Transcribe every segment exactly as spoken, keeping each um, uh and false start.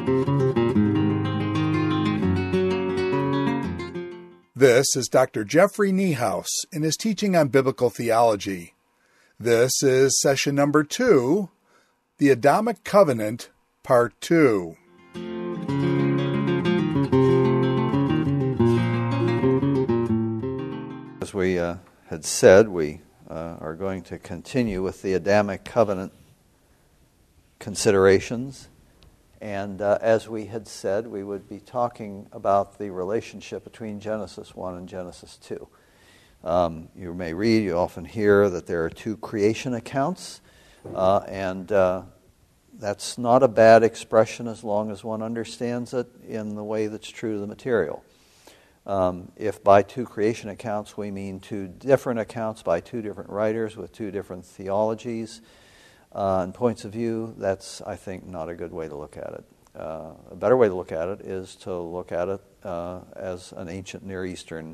This is Doctor Jeffrey Niehaus in his teaching on biblical theology. This is session number two, the Adamic Covenant, part two. As we uh, had said, we uh, are going to continue with the Adamic Covenant considerations. And uh, as we had said, we would be talking about the relationship between Genesis one and Genesis two. Um, you may read, you often hear that there are two creation accounts, uh, and uh, that's not a bad expression as long as one understands it in the way that's true to the material. Um, if by two creation accounts we mean two different accounts by two different writers with two different theologies, Uh, and points of view, that's, I think, not a good way to look at it. Uh, a better way to look at it is to look at it uh, as an ancient Near Eastern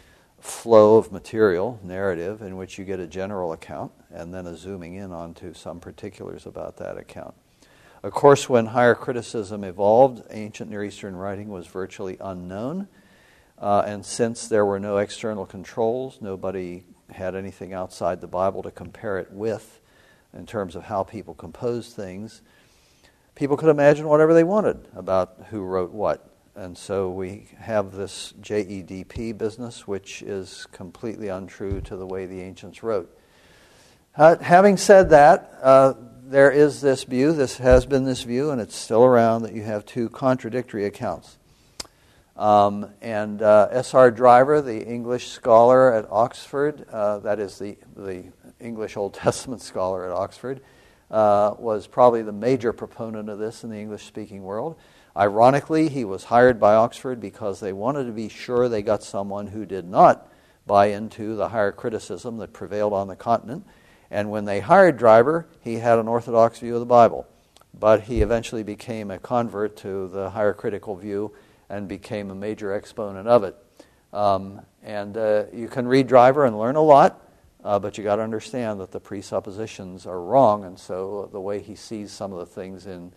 flow of material, narrative, in which you get a general account and then a zooming in onto some particulars about that account. Of course, when higher criticism evolved, ancient Near Eastern writing was virtually unknown, uh, and since there were no external controls, nobody had anything outside the Bible to compare it with, in terms of how people compose things, people could imagine whatever they wanted about who wrote what. And so we have this J E D P business, which is completely untrue to the way the ancients wrote. Uh, having said that, uh, there is this view, this has been this view, and it's still around, that you have two contradictory accounts. Um, and uh, S R Driver, the English scholar at Oxford, uh, that is the, the English Old Testament scholar at Oxford, uh, was probably the major proponent of this in the English-speaking world. Ironically, he was hired by Oxford because they wanted to be sure they got someone who did not buy into the higher criticism that prevailed on the continent. And when they hired Driver, he had an orthodox view of the Bible. But he eventually became a convert to the higher critical view and became a major exponent of it. Um, and uh, you can read Driver and learn a lot, uh, but you got to understand that the presuppositions are wrong, and so the way he sees some of the things in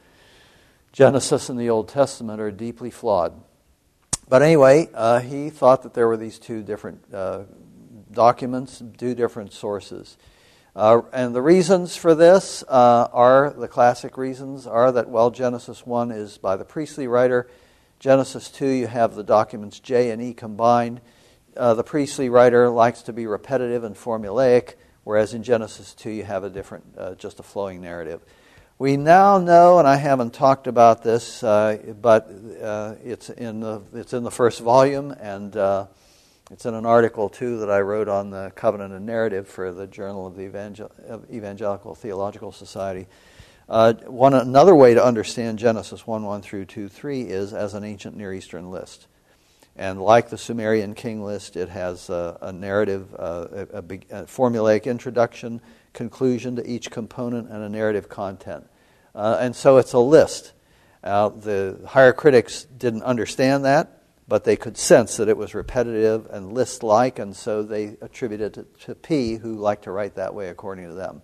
Genesis and the Old Testament are deeply flawed. But anyway, uh, he thought that there were these two different uh, documents, two different sources. Uh, and the reasons for this uh, are, the classic reasons are that, well, Genesis one is by the priestly writer. Genesis two, you have the documents J and E combined. Uh, the priestly writer likes to be repetitive and formulaic, whereas in Genesis two you have a different, uh, just a flowing narrative. We now know, and I haven't talked about this, uh, but uh, it's in the it's in the first volume, and uh, it's in an article too that I wrote on the Covenant and Narrative for the Journal of the Evangel- of Evangelical Theological Society. Uh, one another way to understand Genesis one one through two three is as an ancient Near Eastern list. And like the Sumerian king list, it has a, a narrative, uh, a, a, a formulaic introduction, conclusion to each component, and a narrative content. Uh, and so it's a list. Uh, the higher critics didn't understand that, but they could sense that it was repetitive and list-like, and so they attributed it to P, who liked to write that way according to them.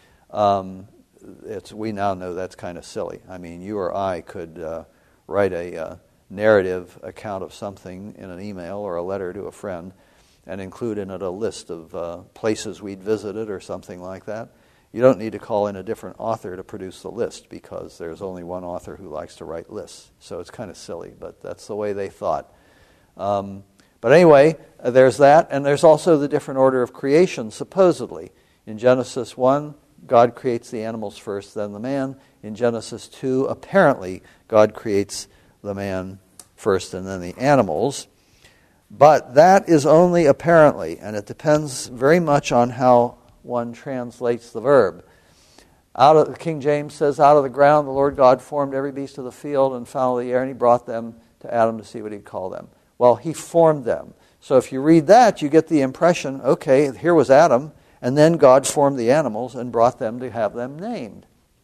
Um, it's we now know that's kind of silly. I mean, you or I could uh, write a uh, narrative account of something in an email or a letter to a friend and include in it a list of uh, places we'd visited or something like that. You don't need to call in a different author to produce the list because there's only one author who likes to write lists. So it's kind of silly, but that's the way they thought. Um, but anyway, uh, there's that, and there's also the different order of creation, supposedly. In Genesis one, God creates the animals first, then the man. In Genesis two, apparently, God creates the man first and then the animals. But that is only apparently, and it depends very much on how one translates the verb. Out of King James says, out of the ground the Lord God formed every beast of the field and fowl of the air, and he brought them to Adam to see what he'd call them. Well, he formed them. So if you read that, you get the impression, okay, here was Adam, and then God formed the animals and brought them to have them named.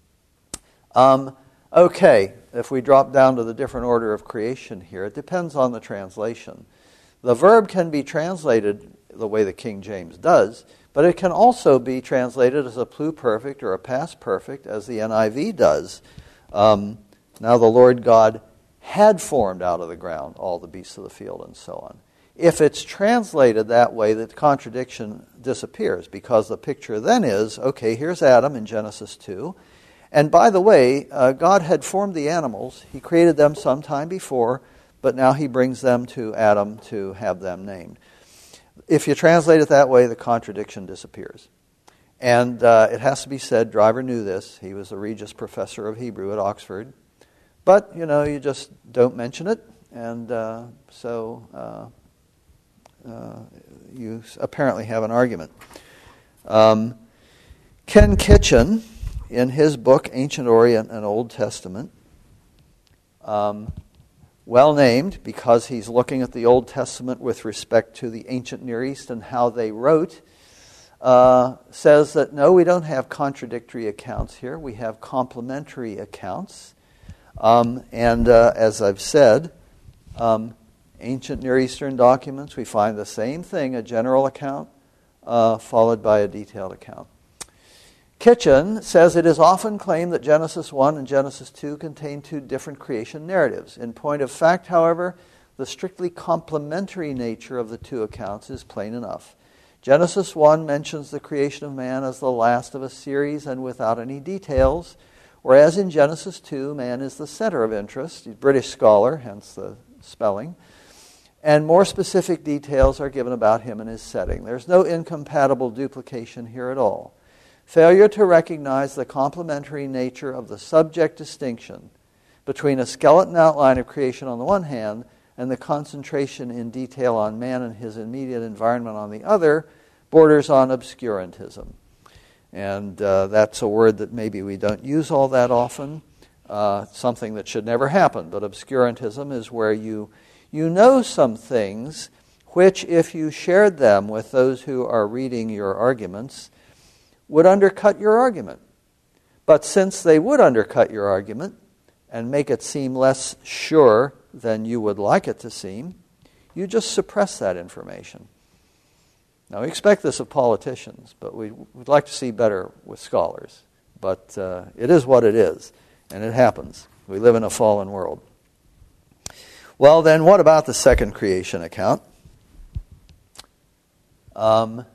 Um, okay, if we drop down to the different order of creation here, it depends on the translation. The verb can be translated the way the King James does, but it can also be translated as a pluperfect or a past perfect, as the N I V does. Um, Now the Lord God had formed out of the ground all the beasts of the field and so on. If it's translated that way, the contradiction disappears, because the picture then is, okay, here's Adam in Genesis two. And by the way, uh, God had formed the animals. He created them sometime before, but now he brings them to Adam to have them named. If you translate it that way, the contradiction disappears. And uh, it has to be said, Driver knew this. He was a Regius Professor of Hebrew at Oxford. But, you know, you just don't mention it. And uh, so uh, uh, you apparently have an argument. Um, Ken Kitchen, in his book, Ancient Orient and Old Testament, um, well named because he's looking at the Old Testament with respect to the ancient Near East and how they wrote, uh, says that no, we don't have contradictory accounts here. We have complementary accounts. Um, and uh, as I've said, um, ancient Near Eastern documents, we find the same thing, a general account uh, followed by a detailed account. Kitchen says it is often claimed that Genesis one and Genesis two contain two different creation narratives. In point of fact, however, the strictly complementary nature of the two accounts is plain enough. Genesis one mentions the creation of man as the last of a series and without any details, whereas in Genesis two, man is the center of interest. He's a British scholar, hence the spelling. And more specific details are given about him and his setting. There's no incompatible duplication here at all. Failure to recognize the complementary nature of the subject distinction between a skeleton outline of creation on the one hand and the concentration in detail on man and his immediate environment on the other borders on obscurantism. And uh, that's a word that maybe we don't use all that often, uh, something that should never happen. But obscurantism is where you, you know some things which, if you shared them with those who are reading your arguments, would undercut your argument. But since they would undercut your argument and make it seem less sure than you would like it to seem, you just suppress that information. Now, we expect this of politicians, but we would like to see better with scholars. But uh, it is what it is, and it happens. We live in a fallen world. Well, then, what about the second creation account? Um...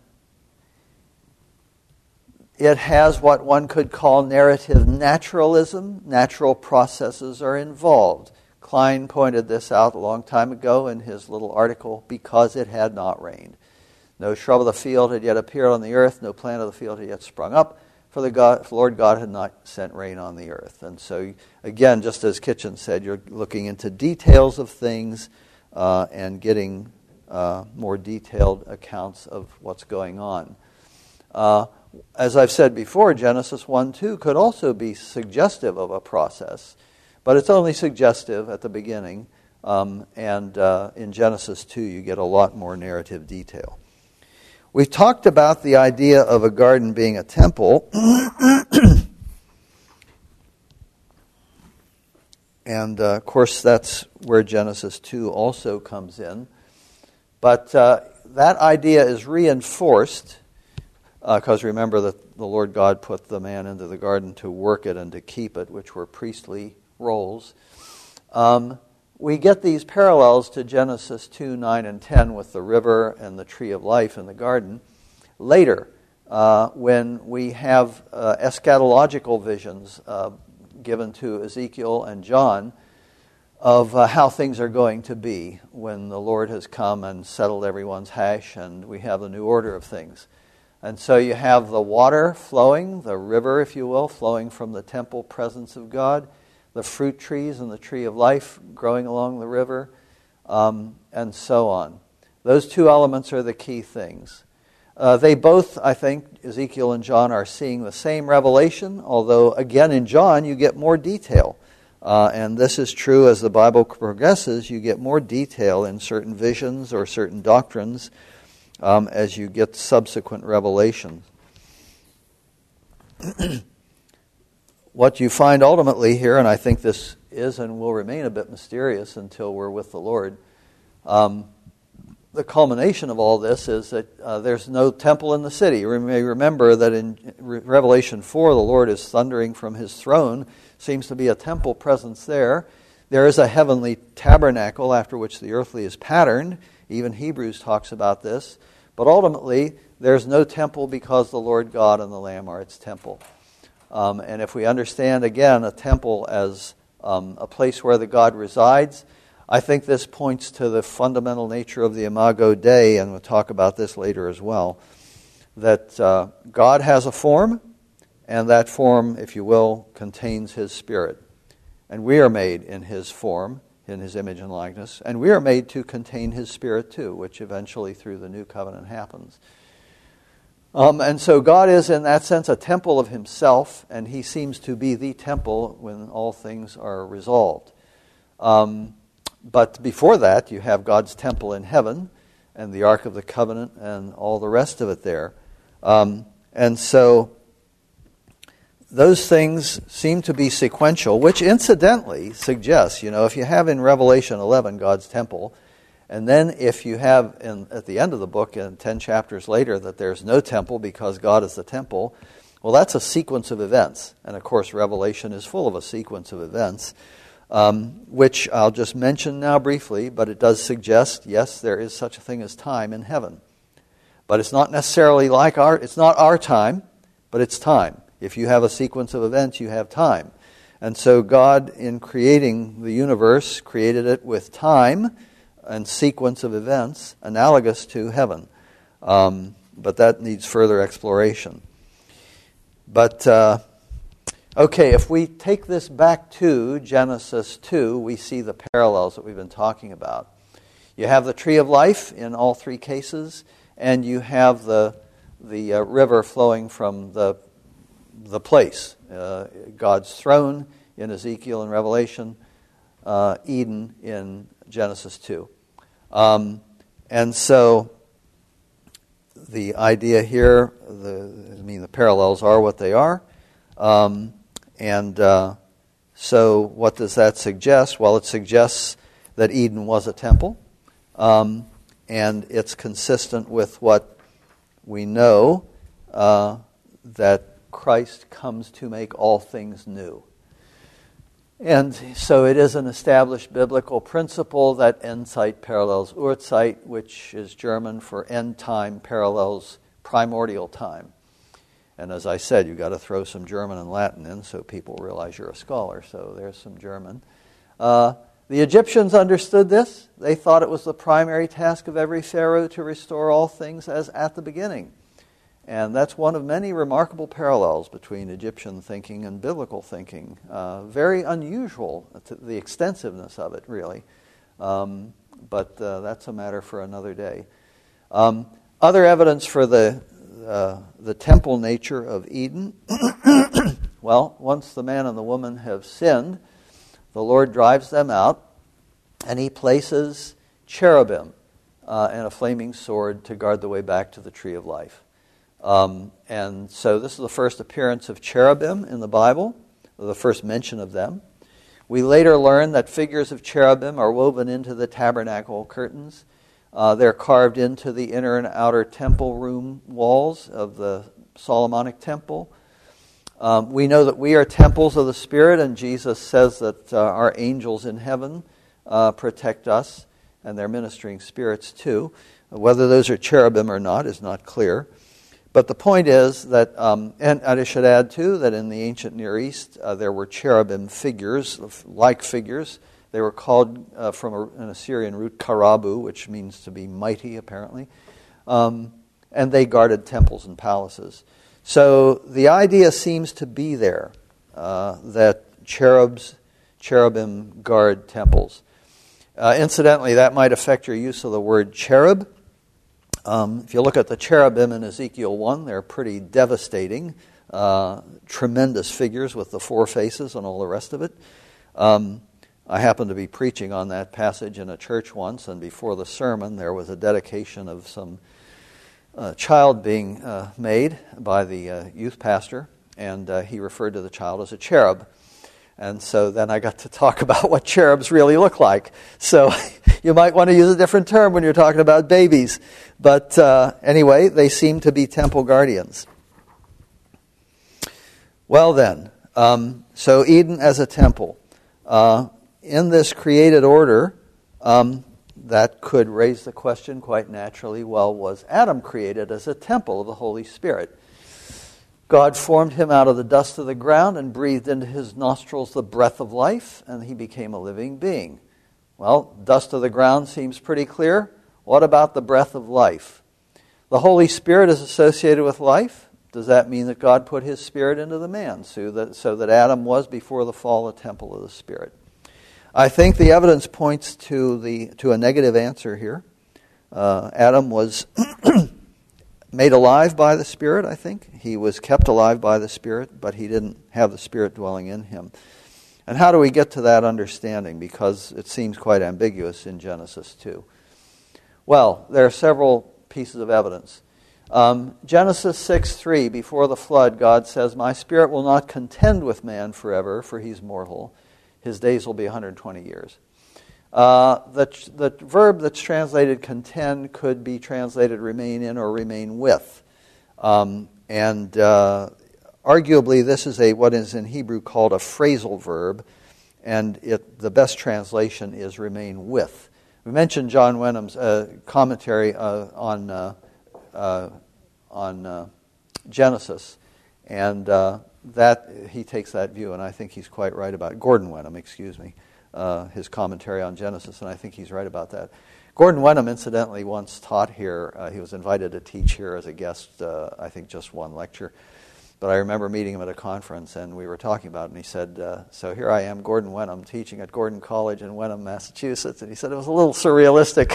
It has what one could call narrative naturalism. Natural processes are involved. Klein pointed this out a long time ago in his little article, Because It Had Not Rained. No shrub of the field had yet appeared on the earth, no plant of the field had yet sprung up, for the God, for Lord God had not sent rain on the earth. And so, again, just as Kitchen said, you're looking into details of things uh, and getting uh, more detailed accounts of what's going on. Uh, As I've said before, Genesis one two could also be suggestive of a process, but it's only suggestive at the beginning, um, and uh, in Genesis two you get a lot more narrative detail. We've talked about the idea of a garden being a temple, and uh, of course that's where Genesis two also comes in, but uh, that idea is reinforced because uh, remember that the Lord God put the man into the garden to work it and to keep it, which were priestly roles. Um, we get these parallels to Genesis two, nine, and ten with the river and the tree of life in the garden. Later, uh, when we have uh, eschatological visions uh, given to Ezekiel and John of uh, how things are going to be when the Lord has come and settled everyone's hash and we have the new order of things. And so you have the water flowing, the river, if you will, flowing from the temple presence of God, the fruit trees and the tree of life growing along the river, um, and so on. Those two elements are the key things. Uh, they both, I think, Ezekiel and John are seeing the same revelation, although, again, in John you get more detail. Uh, and this is true as the Bible progresses. You get more detail in certain visions or certain doctrines Um, as you get subsequent revelation. What you find ultimately here, and I think this is and will remain a bit mysterious until we're with the Lord, um, the culmination of all this is that uh, there's no temple in the city. You may remember that in Revelation four, the Lord is thundering from his throne, seems to be a temple presence there. There is a heavenly tabernacle after which the earthly is patterned. Even Hebrews talks about this. But ultimately, there's no temple because the Lord God and the Lamb are its temple. Um, and if we understand, again, a temple as um, a place where the God resides, I think this points to the fundamental nature of the Imago Dei, and we'll talk about this later as well, that uh, God has a form, and that form, if you will, contains His Spirit. And we are made in His form, in His image and likeness, and we are made to contain His Spirit too, which eventually through the New Covenant happens. Um, and so God is, in that sense, a temple of Himself, and He seems to be the temple when all things are resolved. Um, but before that, you have God's temple in heaven, and the Ark of the Covenant, and all the rest of it there. Um, and so those things seem to be sequential, which incidentally suggests, you know, if you have in Revelation eleven God's temple, and then if you have in, at the end of the book, in ten chapters later, that there's no temple because God is the temple, well, that's a sequence of events. And of course, Revelation is full of a sequence of events, um, which I'll just mention now briefly, but it does suggest, yes, there is such a thing as time in heaven. But it's not necessarily like our, it's not our time, but it's time. If you have a sequence of events, you have time. And so God, in creating the universe, created it with time and sequence of events analogous to heaven. Um, but that needs further exploration. But, uh, okay, if we take this back to Genesis two, we see the parallels that we've been talking about. You have the tree of life in all three cases, and you have the, the uh, river flowing from the the place, uh, God's throne in Ezekiel and Revelation, uh, Eden in Genesis two. Um, and so the idea here, the, I mean, the parallels are what they are. Um, and uh, so what does that suggest? Well, it suggests that Eden was a temple, um, and it's consistent with what we know, uh, that Christ comes to make all things new. And so it is an established biblical principle that Endzeit parallels Urzeit, which is German for end time parallels primordial time. And as I said, you've got to throw some German and Latin in so people realize you're a scholar. So there's some German. Uh, the Egyptians understood this. They thought it was the primary task of every pharaoh to restore all things as at the beginning. And that's one of many remarkable parallels between Egyptian thinking and biblical thinking. Uh, very unusual, to the extensiveness of it, really. Um, but uh, that's a matter for another day. Um, other evidence for the uh, the temple nature of Eden. Well, once the man and the woman have sinned, the Lord drives them out, and He places cherubim uh, and a flaming sword to guard the way back to the tree of life. Um, and so this is the first appearance of cherubim in the Bible, the first mention of them. We later learn that figures of cherubim are woven into the tabernacle curtains. Uh, they're carved into the inner and outer temple room walls of the Solomonic temple. Um, we know that we are temples of the Spirit, and Jesus says that uh, our angels in heaven uh, protect us, and they're ministering spirits too. Whether those are cherubim or not is not clear. But the point is that, um, and I should add too, that in the ancient Near East uh, there were cherubim figures, like figures. They were called uh, from a, an Assyrian root karabu, which means to be mighty apparently. Um, and they guarded temples and palaces. So the idea seems to be there, uh, that cherubs, cherubim guard temples. Uh, incidentally, that might affect your use of the word cherub. Um, if you look at the cherubim in Ezekiel one, they're pretty devastating, uh, tremendous figures with the four faces and all the rest of it. Um, I happened to be preaching on that passage in a church once, and before the sermon there was a dedication of some uh, child being uh, made by the uh, youth pastor, and uh, he referred to the child as a cherub. And so then I got to talk about what cherubs really look like. So you might want to use a different term when you're talking about babies. But uh, anyway, they seem to be temple guardians. Well then, Um, so Eden as a temple. Uh, in this created order, um, that could raise the question quite naturally, well, was Adam created as a temple of the Holy Spirit? God formed him out of the dust of the ground and breathed into his nostrils the breath of life, and he became a living being. Well, dust of the ground seems pretty clear. What about the breath of life? The Holy Spirit is associated with life. Does that mean that God put his Spirit into the man so that, so that Adam was, before the fall, a temple of the Spirit? I think the evidence points to the to a negative answer here. Uh, Adam was made alive by the Spirit, I think. He was kept alive by the Spirit, but he didn't have the Spirit dwelling in him. And how do we get to that understanding? Because it seems quite ambiguous in Genesis two. Well, there are several pieces of evidence. Um, Genesis six three, before the flood, God says, "My Spirit will not contend with man forever, for he's mortal. His days will be one hundred twenty years." Uh, the, the verb that's translated contend could be translated remain in or remain with. Um, and uh, arguably this is a what is in Hebrew called a phrasal verb, and it, the best translation is remain with. We mentioned John Wenham's uh, commentary uh, on uh, uh, on uh, Genesis, and uh, that he takes that view, and I think he's quite right about it. Gordon Wenham, excuse me. Uh, his commentary on Genesis, and I think he's right about that. Gordon Wenham, incidentally, once taught here. Uh, he was invited to teach here as a guest, uh, I think just one lecture. But I remember meeting him at a conference, and we were talking about it, and he said, uh, so here I am, Gordon Wenham, teaching at Gordon College in Wenham, Massachusetts. And he said it was a little surrealistic.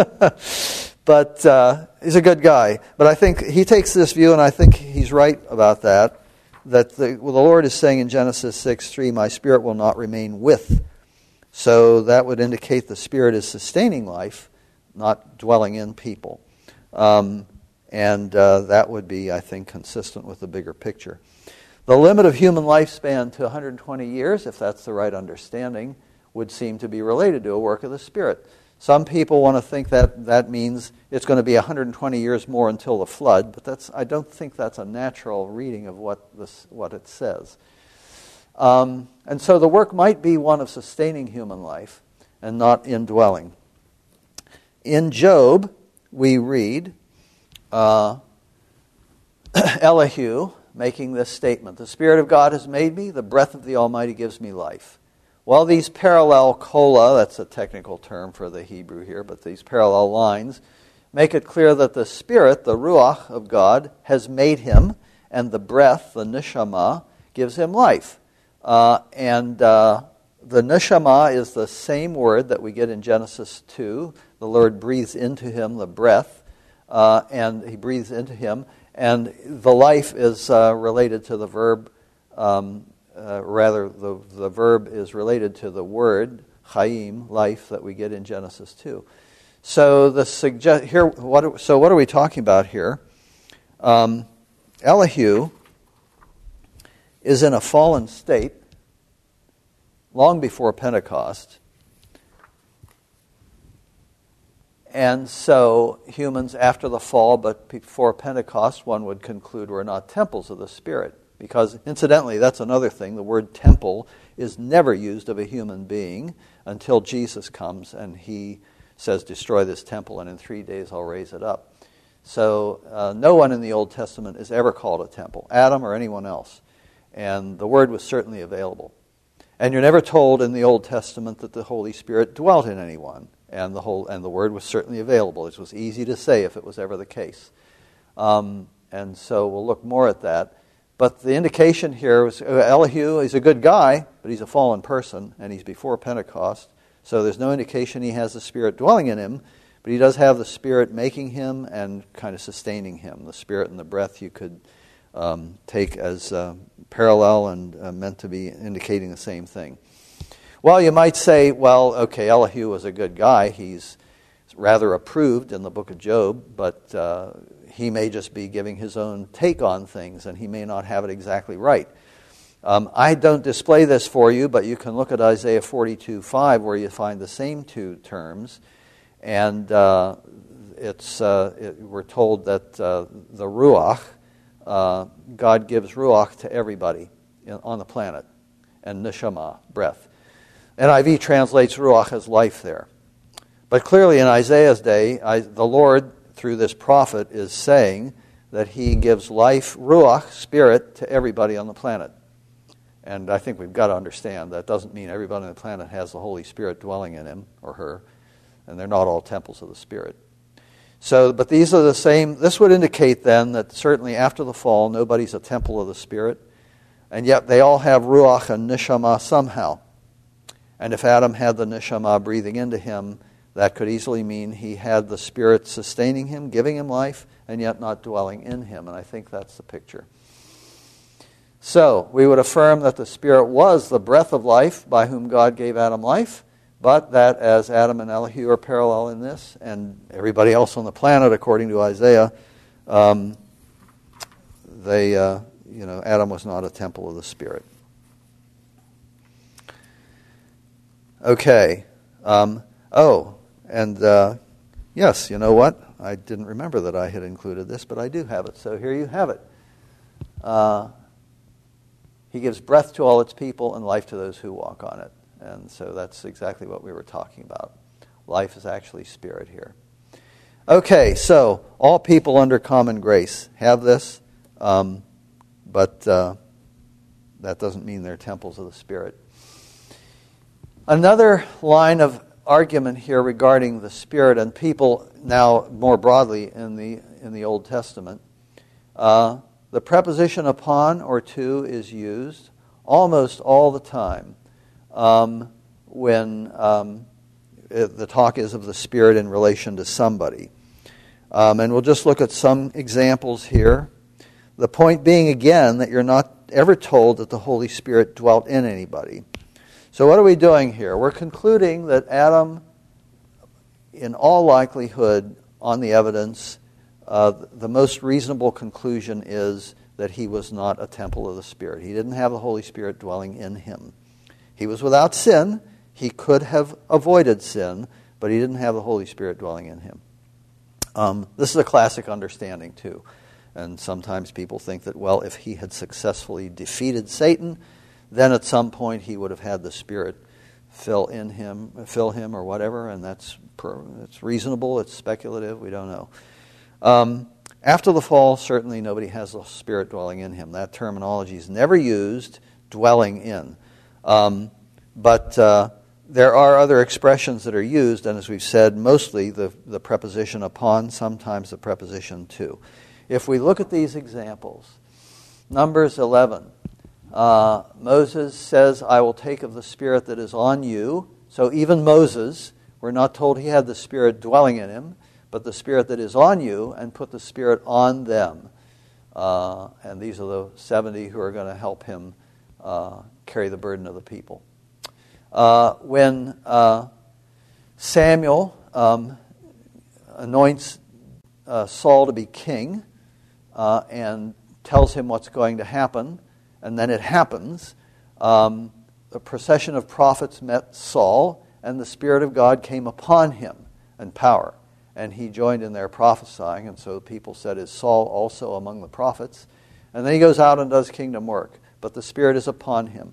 But uh, he's a good guy. But I think he takes this view, and I think he's right about that, that the, well, the Lord is saying in Genesis six three, "My Spirit will not remain with." So that would indicate the Spirit is sustaining life, not dwelling in people. Um, and uh, that would be, I think, consistent with the bigger picture. The limit of human lifespan to one hundred twenty years, if that's the right understanding, would seem to be related to a work of the Spirit. Some people want to think that that means it's going to be one hundred twenty years more until the flood, but that's I don't think that's a natural reading of what this, what it says. Um, and so the work might be one of sustaining human life and not indwelling. In Job, we read uh, Elihu making this statement, "The Spirit of God has made me, the breath of the Almighty gives me life." Well, these parallel kola, that's a technical term for the Hebrew here, but these parallel lines make it clear that the Spirit, the Ruach of God, has made him, and the breath, the neshama, gives him life. Uh, and uh, the neshama is the same word that we get in Genesis two. The Lord breathes into him the breath, uh, and he breathes into him. And the life is uh, related to the verb, um, uh, rather the, the verb is related to the word, chaim, life, that we get in Genesis two. So the suggest here, what? So what are we talking about here? Um, Elihu is in a fallen state long before Pentecost. And so humans after the fall, but before Pentecost, one would conclude we're not temples of the Spirit. Because incidentally, that's another thing. The word temple is never used of a human being until Jesus comes and he says, "Destroy this temple, and in three days I'll raise it up." So uh, no one in the Old Testament is ever called a temple, Adam or anyone else. And the word was certainly available. And you're never told in the Old Testament that the Holy Spirit dwelt in anyone. And the whole and the word was certainly available. It was easy to say if it was ever the case. Um, and so we'll look more at that. But the indication here was Elihu is a good guy, but he's a fallen person, and he's before Pentecost. So there's no indication he has the Spirit dwelling in him, but he does have the Spirit making him and kind of sustaining him. The Spirit and the breath you could um, take as uh, parallel and uh, meant to be indicating the same thing. Well, you might say, well, okay, Elihu was a good guy. He's rather approved in the book of Job, but uh, he may just be giving his own take on things, and he may not have it exactly right. Um, I don't display this for you, but you can look at Isaiah forty-two five, where you find the same two terms, and uh, it's uh, it, we're told that uh, the Ruach, uh, God gives Ruach to everybody in, on the planet, and neshama, breath. N I V translates ruach as life there. But clearly in Isaiah's day, I, the Lord, through this prophet, is saying that he gives life, ruach, spirit, to everybody on the planet. And I think we've got to understand that doesn't mean everybody on the planet has the Holy Spirit dwelling in him or her, and they're not all temples of the Spirit. So, but these are the same. This would indicate then that certainly after the fall, nobody's a temple of the Spirit, and yet they all have ruach and neshama somehow. And if Adam had the neshama breathing into him, that could easily mean he had the Spirit sustaining him, giving him life, and yet not dwelling in him. And I think that's the picture. So, we would affirm that the Spirit was the breath of life by whom God gave Adam life, but that as Adam and Elihu are parallel in this, and everybody else on the planet, according to Isaiah, um, they, uh, you know, Adam was not a temple of the Spirit. Okay. Um, oh, and uh, yes, you know what? I didn't remember that I had included this, but I do have it. So here you have it. Uh, he gives breath to all its people and life to those who walk on it. And so that's exactly what we were talking about. Life is actually spirit here. Okay, so all people under common grace have this, um, but uh, that doesn't mean they're temples of the Spirit. Another line of argument here regarding the Spirit and people now more broadly in the in the Old Testament, uh, the preposition upon or to is used almost all the time um, when um, it, the talk is of the Spirit in relation to somebody. Um, and we'll just look at some examples here. The point being, again, that you're not ever told that the Holy Spirit dwelt in anybody. So what are we doing here? We're concluding that Adam, in all likelihood, on the evidence, uh, the most reasonable conclusion is that he was not a temple of the Spirit. He didn't have the Holy Spirit dwelling in him. He was without sin. He could have avoided sin, but he didn't have the Holy Spirit dwelling in him. Um, this is a classic understanding, too. And sometimes people think that, well, if he had successfully defeated Satan, then at some point he would have had the Spirit fill in him, fill him, or whatever, and that's it's reasonable. It's speculative. We don't know. Um, after the fall, certainly nobody has the Spirit dwelling in him. That terminology is never used. Dwelling in, um, but uh, there are other expressions that are used, and as we've said, mostly the the preposition upon, sometimes the preposition to. If we look at these examples, Numbers eleven. Uh, Moses says, I will take of the Spirit that is on you. So even Moses, we're not told he had the Spirit dwelling in him, but the Spirit that is on you, and put the Spirit on them. Uh, and these are the seventy who are going to help him uh, carry the burden of the people. Uh, when uh, Samuel um, anoints uh, Saul to be king uh, and tells him what's going to happen, and then it happens. Um, the procession of prophets met Saul, and the Spirit of God came upon him in power. And he joined in their prophesying, and so people said, is Saul also among the prophets? And then he goes out and does kingdom work, but the Spirit is upon him.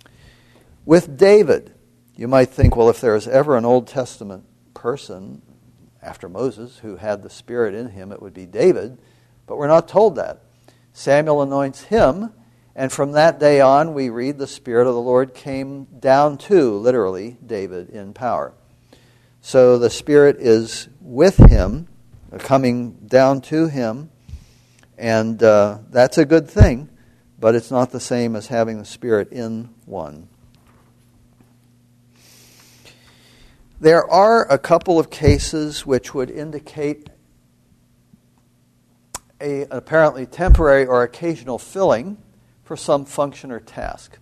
With David, you might think, well, if there is ever an Old Testament person after Moses who had the Spirit in him, it would be David, but we're not told that. Samuel anoints him, and from that day on, we read the Spirit of the Lord came down to, literally, David in power. So the Spirit is with him, coming down to him, and uh, that's a good thing, but it's not the same as having the Spirit in one. There are a couple of cases which would indicate a apparently temporary or occasional filling for some function or task.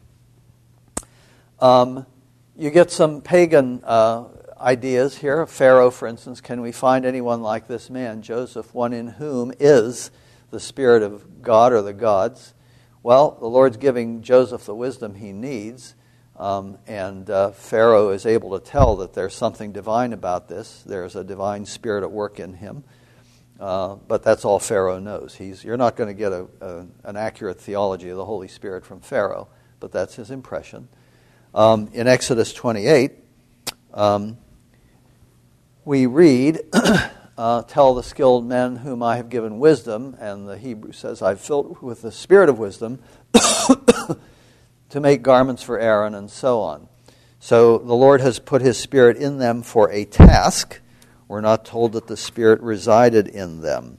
Um, you get some pagan uh, ideas here. Pharaoh, for instance, can we find anyone like this man, Joseph, one in whom is the Spirit of God or the gods? Well, the Lord's giving Joseph the wisdom he needs, um, and uh, Pharaoh is able to tell that there's something divine about this. There's a divine spirit at work in him. Uh, but that's all Pharaoh knows. He's, you're not going to get a, a, an accurate theology of the Holy Spirit from Pharaoh. but that's his impression. Um, in Exodus twenty-eight, um, we read, uh, tell the skilled men whom I have given wisdom, and the Hebrew says, I've filled with the spirit of wisdom to make garments for Aaron, and so on. So the Lord has put his spirit in them for a task. We're not told that the spirit resided in them.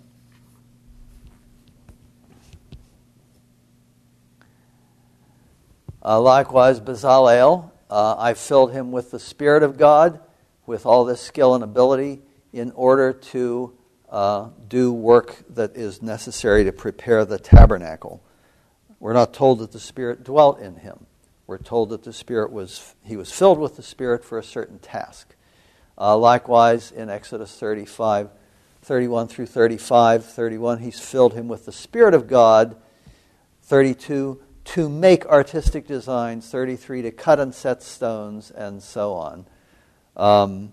Uh, likewise, Bezalel, uh, I filled him with the Spirit of God, with all this skill and ability, in order to uh, do work that is necessary to prepare the tabernacle. We're not told that the Spirit dwelt in him. We're told that the Spirit was, he was filled with the Spirit for a certain task. Uh, likewise, in Exodus thirty-five, thirty-one through thirty-five, thirty-one, he's filled him with the Spirit of God. thirty-two, to make artistic designs, thirty-three, to cut and set stones, and so on. Um,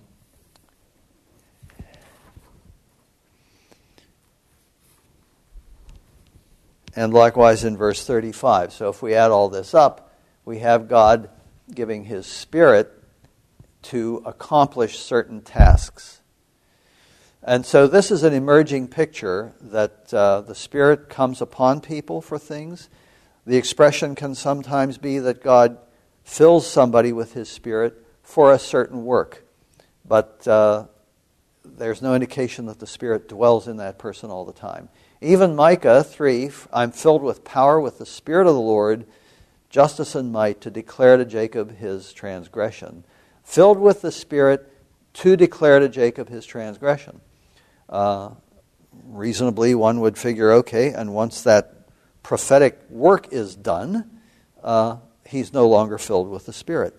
and likewise in verse thirty-five. So if we add all this up, we have God giving his Spirit to accomplish certain tasks. And so this is an emerging picture that uh, the Spirit comes upon people for things. The expression can sometimes be that God fills somebody with his Spirit for a certain work. But uh, there's no indication that the Spirit dwells in that person all the time. Even Micah three, I'm filled with power with the Spirit of the Lord, justice and might, to declare to Jacob his transgression. Filled with the Spirit to declare to Jacob his transgression. Uh, reasonably, one would figure, okay, and once that prophetic work is done, uh, he's no longer filled with the Spirit.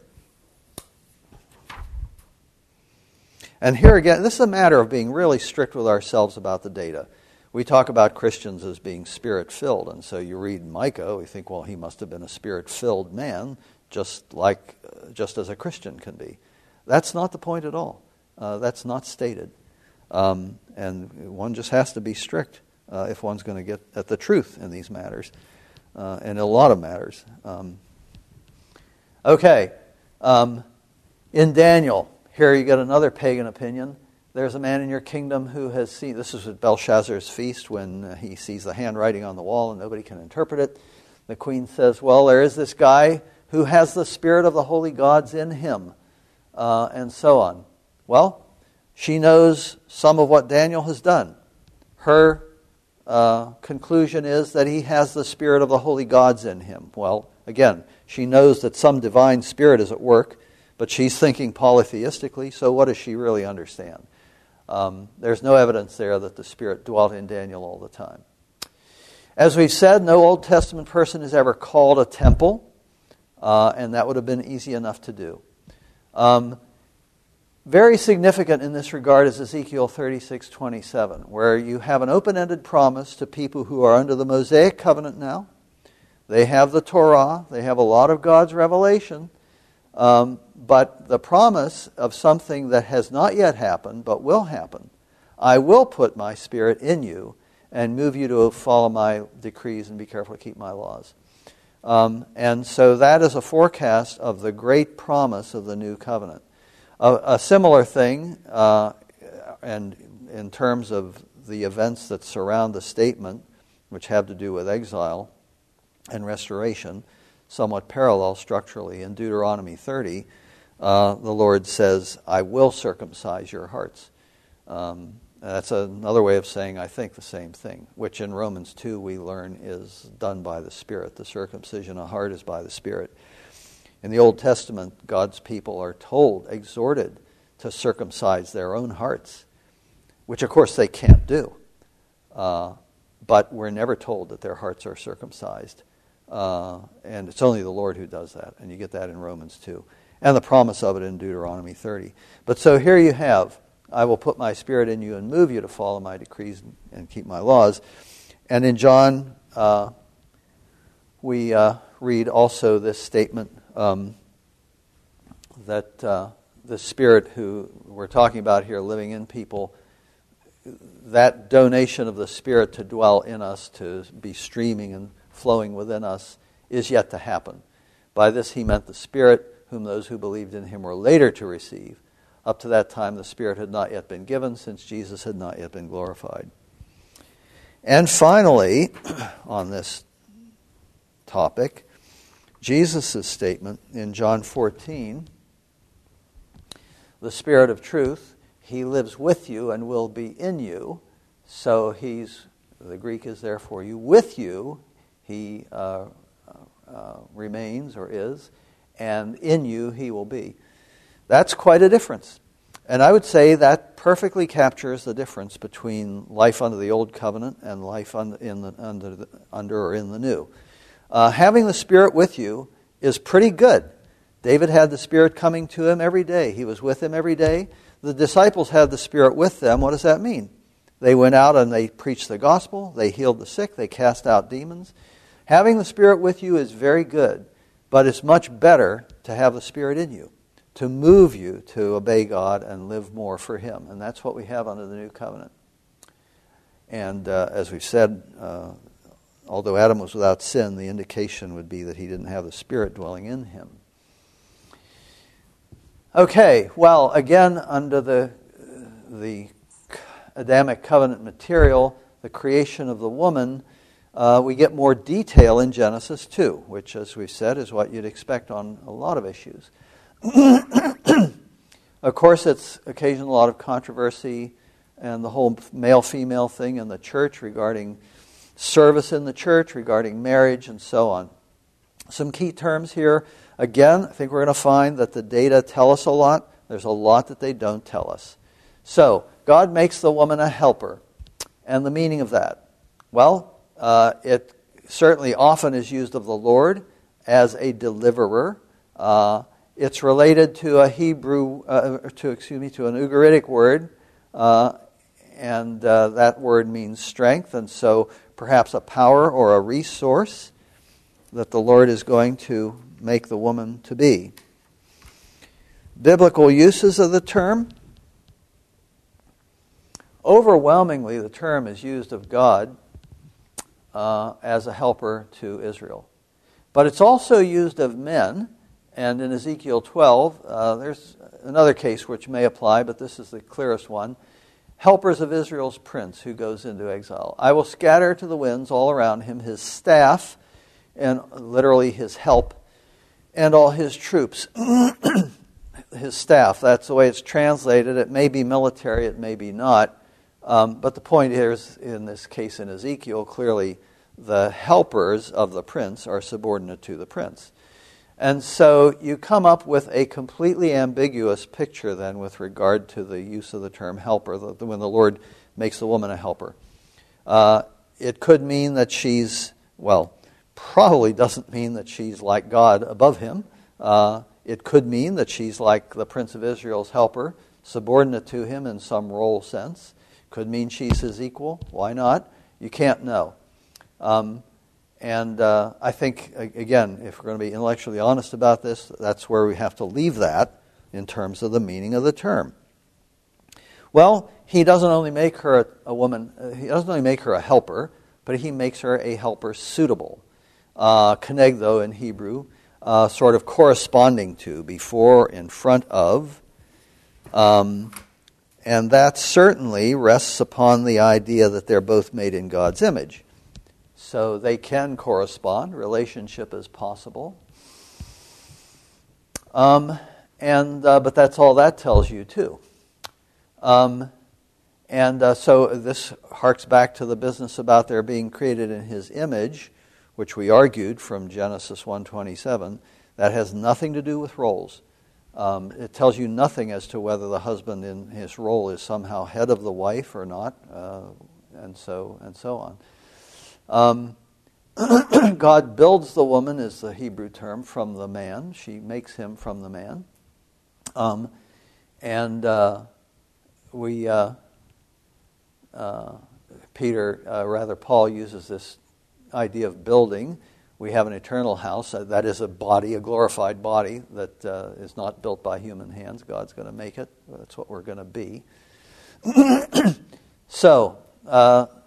And here again, this is a matter of being really strict with ourselves about the data. We talk about Christians as being Spirit-filled, and so you read Micah, we think, well, he must have been a Spirit-filled man, just like, uh, just as a Christian can be. That's not the point at all. Uh, that's not stated. Um, and one just has to be strict uh, if one's going to get at the truth in these matters, uh, and in a lot of matters. Um, okay, um, in Daniel, here you get another pagan opinion. There's a man in your kingdom who has seen, this is at Belshazzar's feast when uh, he sees the handwriting on the wall and nobody can interpret it. The queen says, well, there is this guy who has the spirit of the holy gods in him, uh, and so on. Well, she knows some of what Daniel has done. Her uh, conclusion is that he has the spirit of the holy gods in him. Well, again, she knows that some divine spirit is at work, but she's thinking polytheistically, so what does she really understand? Um, there's no evidence there that the Spirit dwelt in Daniel all the time. As we've said, no Old Testament person is ever called a temple, uh, and that would have been easy enough to do. Um, very significant in this regard is Ezekiel thirty-six twenty-seven, where you have an open-ended promise to people who are under the Mosaic covenant now. They have the Torah, they have a lot of God's revelation, Um, but the promise of something that has not yet happened, but will happen. I will put my Spirit in you and move you to follow my decrees and be careful to keep my laws. Um, and so that is a forecast of the great promise of the new covenant. A, a similar thing, uh, and in terms of the events that surround the statement, which have to do with exile and restoration, somewhat parallel structurally. In Deuteronomy thirty, uh, the Lord says, I will circumcise your hearts. Um, that's another way of saying, I think, the same thing, which in Romans two we learn is done by the Spirit. The circumcision of heart is by the Spirit. In the Old Testament, God's people are told, exhorted to circumcise their own hearts, which of course they can't do. Uh, but we're never told that their hearts are circumcised. Uh, and it's only the Lord who does that, and you get that in Romans two, and the promise of it in Deuteronomy thirty. But so here you have, I will put my Spirit in you and move you to follow my decrees and keep my laws. And in John, uh, we uh, read also this statement um, that uh, the Spirit who we're talking about here living in people, that donation of the Spirit to dwell in us, to be streaming and flowing within us, is yet to happen. By this he meant the Spirit, whom those who believed in him were later to receive. Up to that time, the Spirit had not yet been given, since Jesus had not yet been glorified. And finally, on this topic, Jesus' statement in John fourteen, the Spirit of truth, he lives with you and will be in you. So he's, the Greek is there for you, with you, he uh, uh, remains or is, and in you he will be. That's quite a difference. And I would say that perfectly captures the difference between life under the old covenant and life under, in the, under, the, under or in the new. Uh, having the Spirit with you is pretty good. David had the Spirit coming to him every day. He was with him every day. The disciples had the Spirit with them. What does that mean? They went out and they preached the gospel. They healed the sick. They cast out demons. Having the Spirit with you is very good, but it's much better to have the Spirit in you, to move you to obey God and live more for Him. And that's what we have under the new covenant. And uh, as we said, uh, although Adam was without sin, the indication would be that he didn't have the Spirit dwelling in him. Okay, well, again, under the the Adamic covenant material, the creation of the woman, uh, we get more detail in Genesis two, which, as we've said, is what you'd expect on a lot of issues. Of course, it's occasioned a lot of controversy and the whole male-female thing in the church regarding service in the church, regarding marriage, and so on. Some key terms here. Again, I think we're going to find that the data tell us a lot. There's a lot that they don't tell us. So, God makes the woman a helper. And the meaning of that? Well, uh, it certainly often is used of the Lord as a deliverer. Uh, it's related to a Hebrew, uh, to excuse me, to an Ugaritic word, uh, and uh, that word means strength, and so perhaps a power or a resource that the Lord is going to make the woman to be. Biblical uses of the term. Overwhelmingly, the term is used of God uh, as a helper to Israel. But it's also used of men, and in Ezekiel twelve, uh, there's another case which may apply, but this is the clearest one. Helpers of Israel's prince who goes into exile. I will scatter to the winds all around him his staff, and literally his help, and all his troops. His staff, that's the way it's translated. It may be military, it may be not. Um, but the point here is, in this case in Ezekiel, clearly the helpers of the prince are subordinate to the prince. And so you come up with a completely ambiguous picture then with regard to the use of the term helper, the, when the Lord makes the woman a helper. Uh, it could mean that she's, well, probably doesn't mean that she's like God above him. Uh, it could mean that she's like the Prince of Israel's helper, subordinate to him in some role sense. Could mean she's his equal. Why not? You can't know. Um, and uh, I think, again, if we're going to be intellectually honest about this, that's where we have to leave that in terms of the meaning of the term. Well, he doesn't only make her a, a woman, uh, he doesn't only make her a helper, but he makes her a helper suitable. Uh, kenegdo in Hebrew, uh, sort of corresponding to, before, in front of. Um, and that certainly rests upon the idea that they're both made in God's image. So they can correspond. Relationship is possible. Um, and uh, but that's all that tells you, too. Um, and uh, so this harks back to the business about their being created in his image, which we argued from Genesis one twenty-seven. That has nothing to do with roles. Um, it tells you nothing as to whether the husband in his role is somehow head of the wife or not, uh, and so and so on. Um, God builds the woman, is the Hebrew term, from the man. She makes him from the man. Um, and uh, we, uh, uh, Peter, uh, rather Paul uses this idea of building. We have an eternal house. Uh, that is a body, a glorified body that uh, is not built by human hands. God's going to make it. That's what we're going to be. So, uh,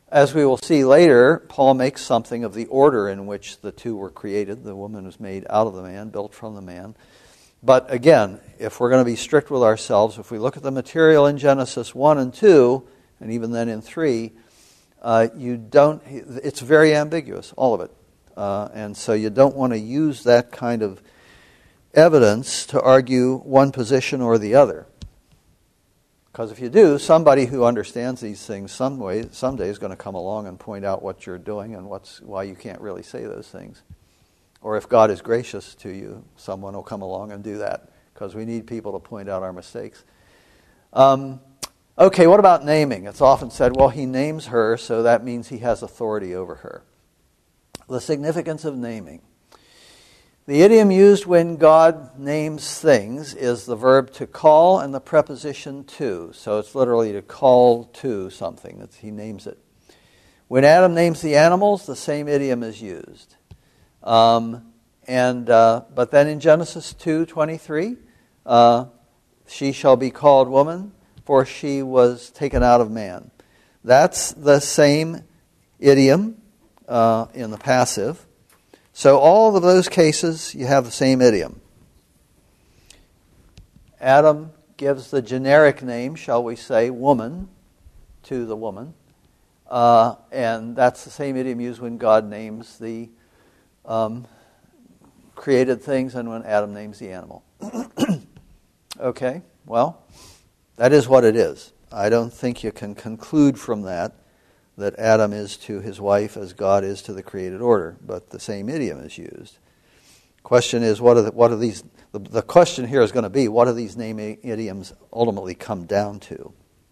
as we will see later, Paul makes something of the order in which the two were created. The woman was made out of the man, built from the man. But again, if we're going to be strict with ourselves, if we look at the material in Genesis one and two, and even then in three, uh, you don't. It's very ambiguous, all of it. Uh, and so you don't want to use that kind of evidence to argue one position or the other. Because if you do, somebody who understands these things some way, someday is going to come along and point out what you're doing and what's why you can't really say those things. Or if God is gracious to you, someone will come along and do that, because we need people to point out our mistakes. Um, okay, what about naming? It's often said, well, he names her, so that means he has authority over her. The significance of naming. The idiom used when God names things is the verb to call and the preposition to. So it's literally to call to something. That's, he names it. When Adam names the animals, the same idiom is used. Um, and uh, but then in Genesis two twenty-three, uh, she shall be called woman, for she was taken out of man. That's the same idiom uh, in the passive. So all of those cases, you have the same idiom. Adam gives the generic name, shall we say, woman, to the woman. Uh, and that's the same idiom used when God names the um, created things and when Adam names the animal. Okay, well, that is what it is. I don't think you can conclude from that that Adam is to his wife as God is to the created order, but the same idiom is used. Question is, what are the, what are these? The, the question here is going to be, what do these name idioms ultimately come down to?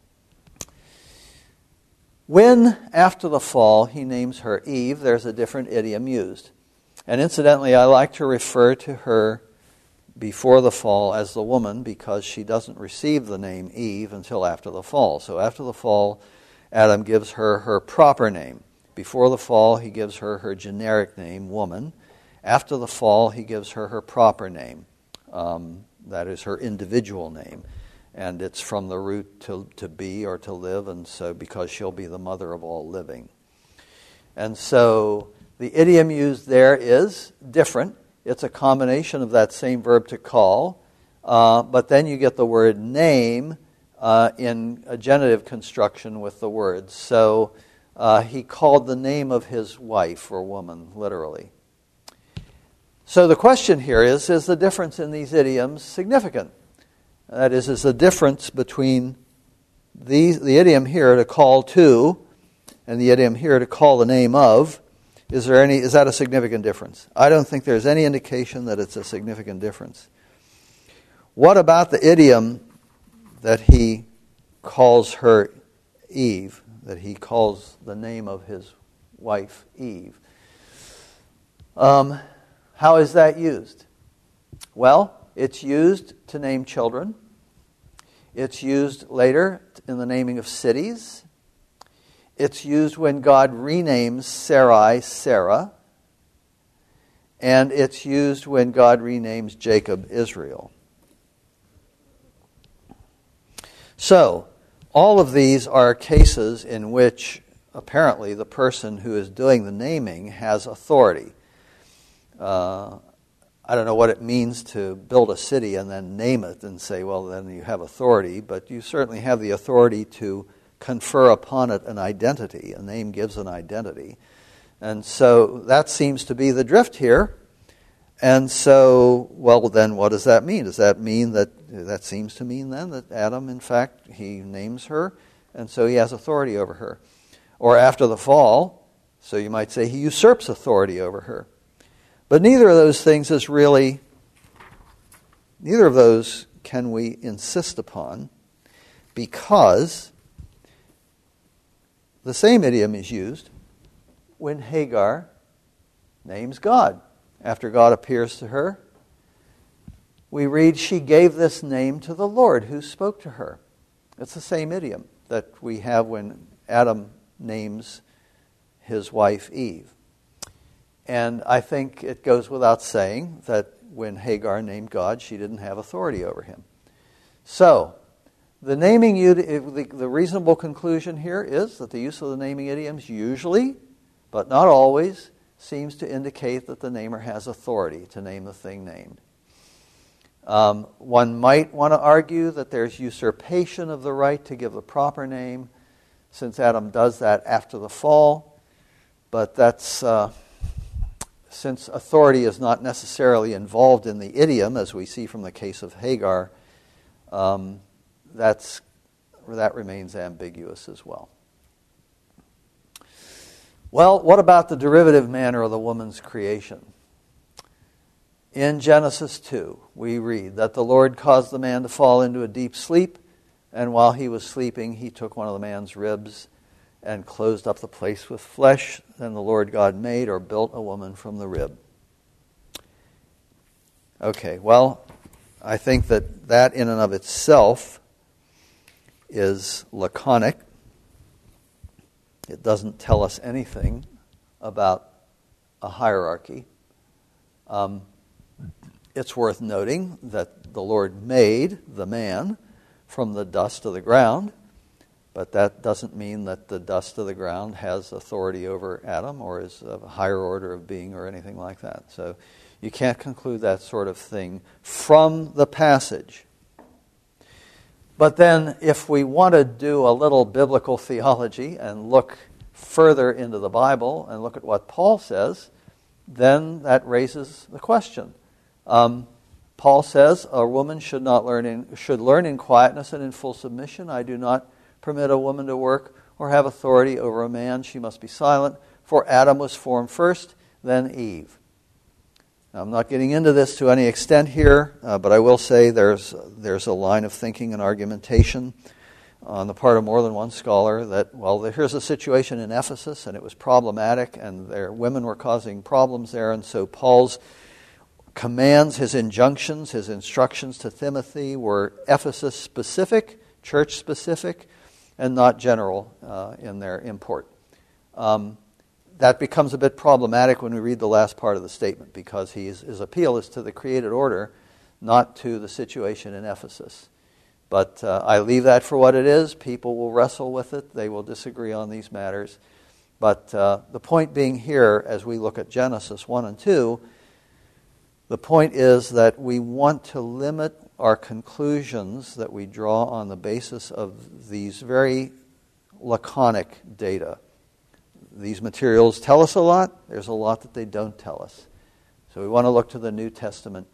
When, after the fall, he names her Eve, there's a different idiom used. And incidentally, I like to refer to her before the fall as the woman, because she doesn't receive the name Eve until after the fall. So after the fall, Adam gives her her proper name. Before the fall, he gives her her generic name, woman. After the fall, he gives her her proper name. Um, that is her individual name. And it's from the root to, to be or to live, and so because she'll be the mother of all living. And so the idiom used there is different. It's a combination of that same verb to call, uh, but then you get the word name uh, in a genitive construction with the words. So uh, he called the name of his wife or woman, literally. So the question here is, is the difference in these idioms significant? That is, is the difference between these, the idiom here to call to and the idiom here to call the name of, is there any? Is that a significant difference? I don't think there's any indication that it's a significant difference. What about the idiom that he calls her Eve, that he calls the name of his wife Eve? Um, how is that used? Well, it's used to name children. It's used later in the naming of cities. It's used when God renames Sarai, Sarah. And it's used when God renames Jacob, Israel. So, all of these are cases in which apparently the person who is doing the naming has authority. Uh, I don't know what it means to build a city and then name it and say, well, then you have authority, but you certainly have the authority to confer upon it an identity. A name gives an identity. And so that seems to be the drift here. And so, well, then what does that mean? Does that mean that, that seems to mean then that Adam, in fact, he names her, and so he has authority over her. Or after the fall, so you might say he usurps authority over her. But neither of those things is really, neither of those can we insist upon, because the same idiom is used when Hagar names God. After God appears to her, we read, she gave this name to the Lord who spoke to her. It's the same idiom that we have when Adam names his wife Eve. And I think it goes without saying that when Hagar named God, she didn't have authority over him. So, the naming, the, the reasonable conclusion here is that the use of the naming idioms usually, but not always, seems to indicate that the namer has authority to name the thing named. Um, one might want to argue that there's usurpation of the right to give the proper name, since Adam does that after the fall. But that's, uh, since authority is not necessarily involved in the idiom, as we see from the case of Hagar, um, that's, that remains ambiguous as well. Well, what about the derivative manner of the woman's creation? In Genesis two, we read that the Lord caused the man to fall into a deep sleep, and while he was sleeping, he took one of the man's ribs and closed up the place with flesh. Then the Lord God made or built a woman from the rib. Okay, well, I think that that in and of itself is laconic. It doesn't tell us anything about a hierarchy. Um, it's worth noting that the Lord made the man from the dust of the ground, but that doesn't mean that the dust of the ground has authority over Adam or is of a higher order of being or anything like that. So you can't conclude that sort of thing from the passage. But then if we want to do a little biblical theology and look further into the Bible and look at what Paul says, then that raises the question. Um, Paul says a woman should not learn in, should learn in quietness and in full submission. I do not permit a woman to work or have authority over a man. She must be silent. For Adam was formed first, then Eve. Now, I'm not getting into this to any extent here, uh, but I will say there's there's a line of thinking and argumentation on the part of more than one scholar that, well, here's a situation in Ephesus, and it was problematic, and their women were causing problems there, and so Paul's commands, his injunctions, his instructions to Timothy were Ephesus-specific, church-specific, and not general uh, in their import. Um, that becomes a bit problematic when we read the last part of the statement, because he's, his appeal is to the created order, not to the situation in Ephesus. But uh, I leave that for what it is. People will wrestle with it. They will disagree on these matters. But uh, the point being here, as we look at Genesis one and two, the point is that we want to limit our conclusions that we draw on the basis of these very laconic data. These materials tell us a lot. There's a lot that they don't tell us. So we want to look to the New Testament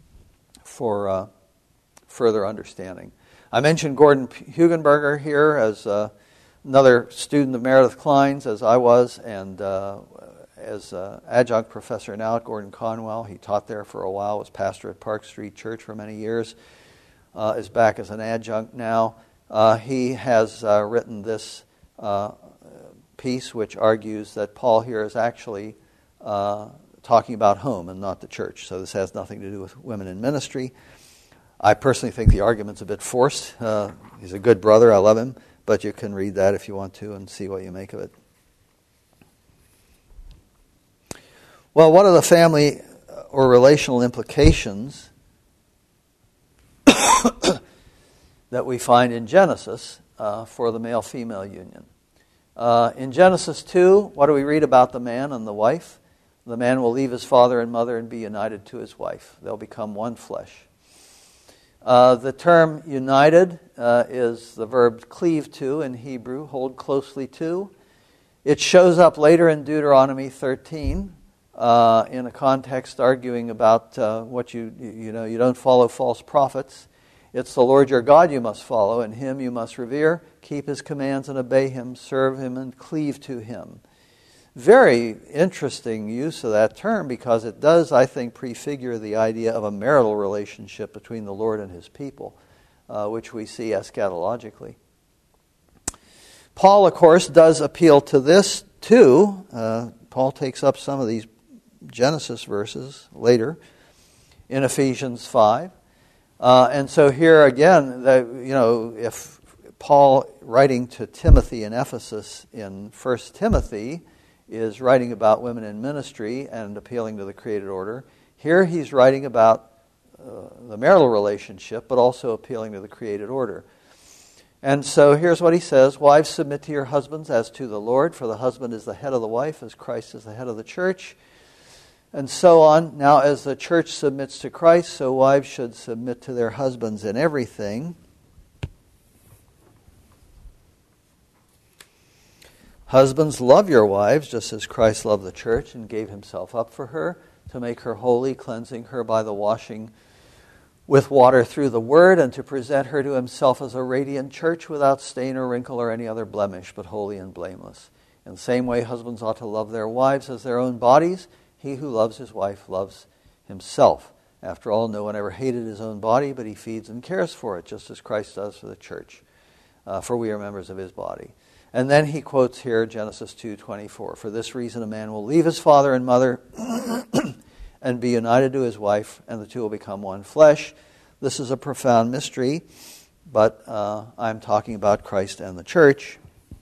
for uh, further understanding. I mentioned Gordon Hugenberger here as uh, another student of Meredith Klein's, as I was, and uh, as uh, adjunct professor now at Gordon Conwell. He taught there for a while, was pastor at Park Street Church for many years, uh, is back as an adjunct now. Uh, he has uh, written this uh, piece which argues that Paul here is actually uh, talking about home and not the church. So this has nothing to do with women in ministry. I personally think the argument's a bit forced. Uh, he's a good brother. I love him. But you can read that if you want to and see what you make of it. Well, what are the family or relational implications that we find in Genesis uh, for the male-female union? Uh, in Genesis two, what do we read about the man and the wife? The man will leave his father and mother and be united to his wife. They'll become one flesh. Uh, the term united uh, is the verb cleave to in Hebrew, hold closely to. It shows up later in Deuteronomy thirteen uh, in a context arguing about uh, what you, you know, you don't follow false prophets. It's the Lord your God you must follow, and Him you must revere, keep His commands and obey Him, serve Him and cleave to Him. Very interesting use of that term, because it does, I think, prefigure the idea of a marital relationship between the Lord and His people, uh, which we see eschatologically. Paul, of course, does appeal to this too. Uh, Paul takes up some of these Genesis verses later in Ephesians five. Uh, and so here again, the, you know, if Paul, writing to Timothy in Ephesus in First Timothy, is writing about women in ministry and appealing to the created order, here he's writing about uh, the marital relationship, but also appealing to the created order. And so here's what he says: wives, submit to your husbands as to the Lord, for the husband is the head of the wife, as Christ is the head of the church, and so on. Now, as the church submits to Christ, so wives should submit to their husbands in everything. Husbands, love your wives, just as Christ loved the church and gave himself up for her, to make her holy, cleansing her by the washing with water through the word, and to present her to himself as a radiant church without stain or wrinkle or any other blemish, but holy and blameless. In the same way, husbands ought to love their wives as their own bodies. He who loves his wife loves himself. After all, no one ever hated his own body, but he feeds and cares for it, just as Christ does for the church. Uh, for we are members of his body. And then he quotes here Genesis two twenty-four. For this reason a man will leave his father and mother and be united to his wife, and the two will become one flesh. This is a profound mystery, but uh, I'm talking about Christ and the church.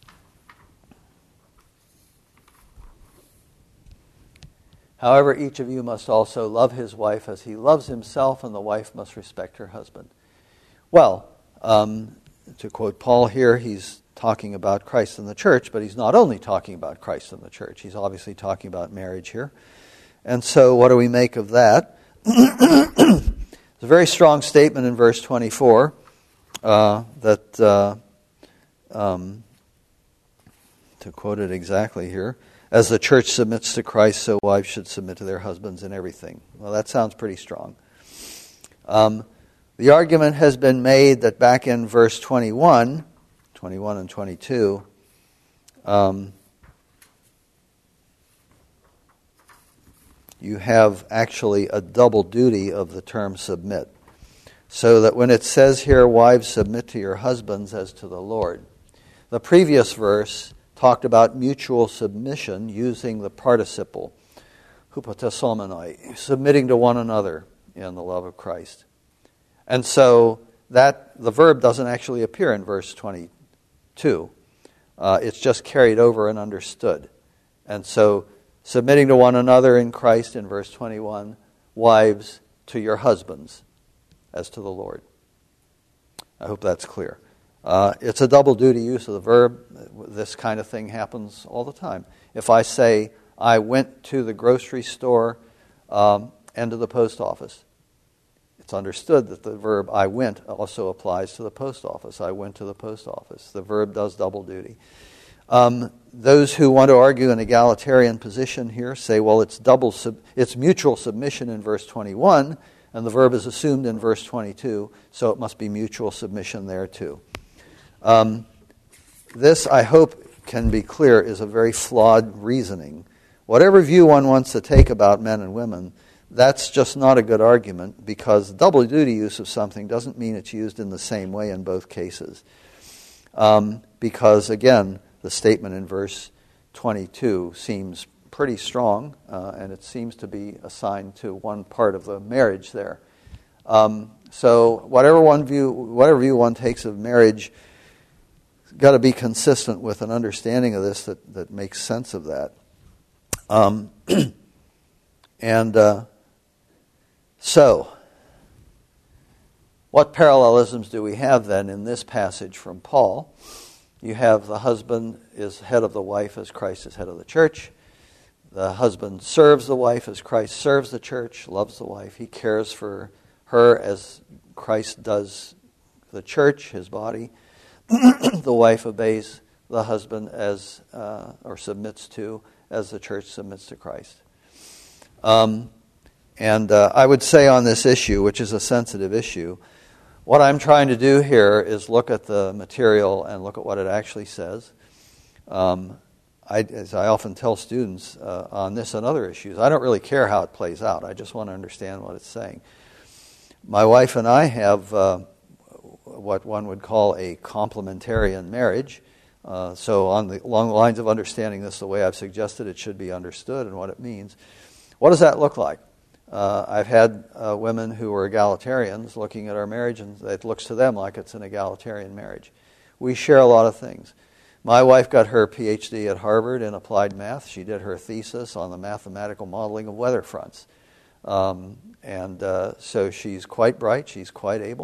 However, each of you must also love his wife as he loves himself, and the wife must respect her husband. Well, um, to quote Paul here, he's talking about Christ and the church, but he's not only talking about Christ and the church. He's obviously talking about marriage here. And so what do we make of that? It's a very strong statement in verse twenty-four uh, that, uh, um, to quote it exactly here, as the church submits to Christ, so wives should submit to their husbands in everything. Well, that sounds pretty strong. Um, the argument has been made that back in verse twenty-one, twenty-one and twenty-two, um, you have actually a double duty of the term submit. So that when it says here, wives, submit to your husbands as to the Lord, the previous verse talked about mutual submission using the participle, hupotasomenoi, submitting to one another in the love of Christ. And so that the verb doesn't actually appear in verse twenty-two. Uh, it's just carried over and understood. And so submitting to one another in Christ in verse twenty-one, wives, to your husbands as to the Lord. I hope that's clear. Uh, it's a double duty use of the verb. This kind of thing happens all the time. If I say, I went to the grocery store um, and to the post office, it's understood that the verb I went also applies to the post office. I went to the post office. The verb does double duty. Um, those who want to argue an egalitarian position here say, well, it's double, sub- it's mutual submission in verse twenty-one, and the verb is assumed in verse twenty-two, so it must be mutual submission there too. Um, this, I hope, can be clear, is a very flawed reasoning. Whatever view one wants to take about men and women, that's just not a good argument, because double duty use of something doesn't mean it's used in the same way in both cases. Um, because, again, the statement in verse twenty-two seems pretty strong, uh, and it seems to be assigned to one part of the marriage there. Um, so whatever one view, whatever view one takes of marriage, got to be consistent with an understanding of this that, that makes sense of that. Um, and uh, so, what parallelisms do we have then in this passage from Paul? You have the husband is head of the wife as Christ is head of the church. The husband serves the wife as Christ serves the church, loves the wife. He cares for her as Christ does the church, his body. The wife obeys the husband as, uh, or submits to, as the church submits to Christ. Um, and uh, I would say on this issue, which is a sensitive issue, what I'm trying to do here is look at the material and look at what it actually says. Um, I, as I often tell students uh, on this and other issues, I don't really care how it plays out. I just want to understand what it's saying. My wife and I have uh, what one would call a complementarian marriage. Uh, so on the, along the lines of understanding this the way I've suggested it should be understood and what it means. What does that look like? Uh, I've had uh, women who are egalitarians looking at our marriage, and it looks to them like it's an egalitarian marriage. We share a lot of things. My wife got her P H D at Harvard in applied math. She did her thesis on the mathematical modeling of weather fronts. Um, and uh, so she's quite bright. She's quite able.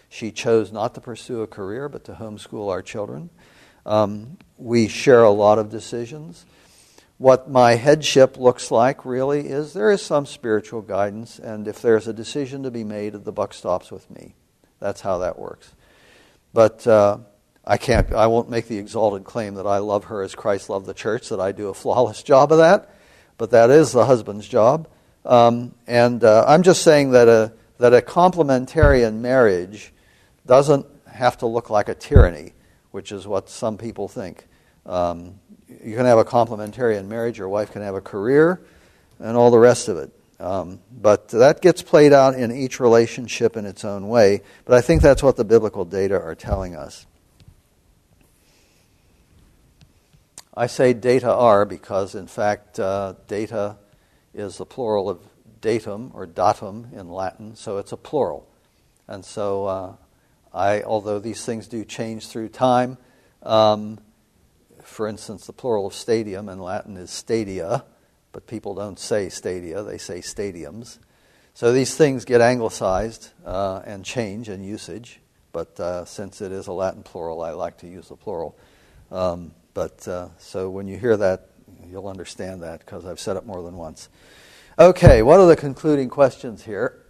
She chose not to pursue a career, but to homeschool our children. Um, we share a lot of decisions. What my headship looks like really is there is some spiritual guidance, and if there's a decision to be made, the buck stops with me. That's how that works. But uh, I can't. I won't make the exalted claim that I love her as Christ loved the church, that I do a flawless job of that. But that is the husband's job. Um, and uh, I'm just saying that a that a complementarian marriage doesn't have to look like a tyranny, which is what some people think. Um, you can have a complementarian marriage, your wife can have a career, and all the rest of it. Um, but that gets played out in each relationship in its own way. But I think that's what the biblical data are telling us. I say data are because, in fact, uh, data is the plural of datum or datum in Latin, so it's a plural. And so uh, I, although these things do change through time, um, for instance, the plural of stadium in Latin is stadia, but people don't say stadia, they say stadiums. So these things get anglicized uh, and change in usage, but uh, since it is a Latin plural, I like to use the plural. Um, but uh, so when you hear that, you'll understand that because I've said it more than once. Okay, what are the concluding questions here?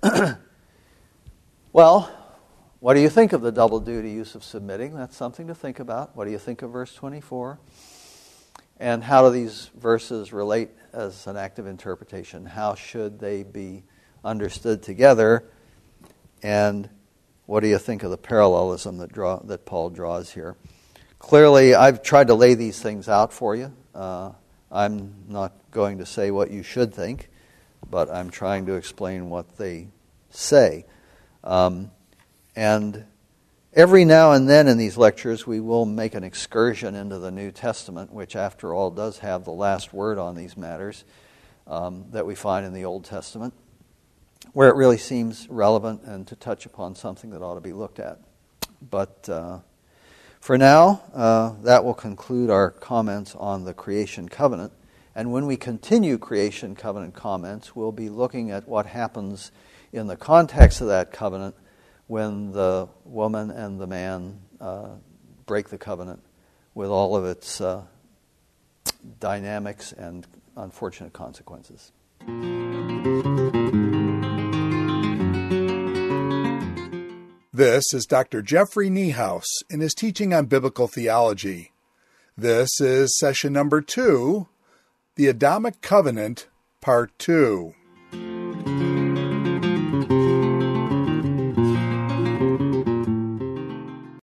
Well, what do you think of the double duty use of submitting? That's something to think about. What do you think of verse twenty-four? And how do these verses relate as an active interpretation? How should they be understood together? And what do you think of the parallelism that draw that Paul draws here? Clearly, I've tried to lay these things out for you. Uh, I'm not going to say what you should think, but I'm trying to explain what they say. Um, and every now and then in these lectures, we will make an excursion into the New Testament, which, after all, does have the last word on these matters um, that we find in the Old Testament, where it really seems relevant and to touch upon something that ought to be looked at. But uh, for now, uh, that will conclude our comments on the creation covenant. And when we continue creation covenant comments, we'll be looking at what happens in the context of that covenant when the woman and the man uh, break the covenant with all of its uh, dynamics and unfortunate consequences. This is Doctor Jeffrey Niehaus in his teaching on biblical theology. This is session number two, the Adamic Covenant, part two.